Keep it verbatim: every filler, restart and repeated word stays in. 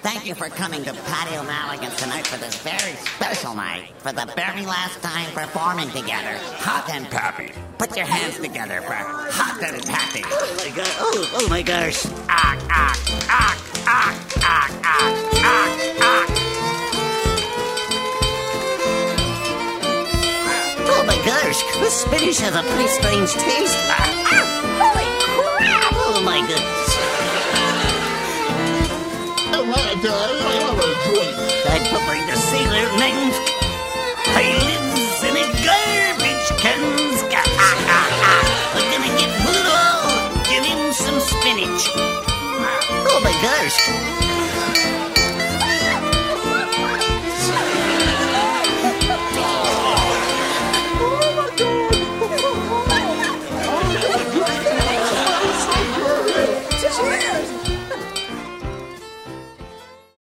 thank you for coming to Patio Mulligan's tonight for this very special night. For the very last time performing together, Hot and Pappy. Put your hands together for Hot and Pappy. Oh my god, oh, oh my gosh. Ah, ah, ah, ah, ah, ah, ah, ah. Oh my gosh, this spinach has a pretty strange taste. Ah, ah, holy crap! Oh my goodness. I want to have a drink. I'd probably the sailor named I lives in a garbage can. Ah, ah, ah. We're gonna get Pluto. Give him some spinach. Oh my gosh.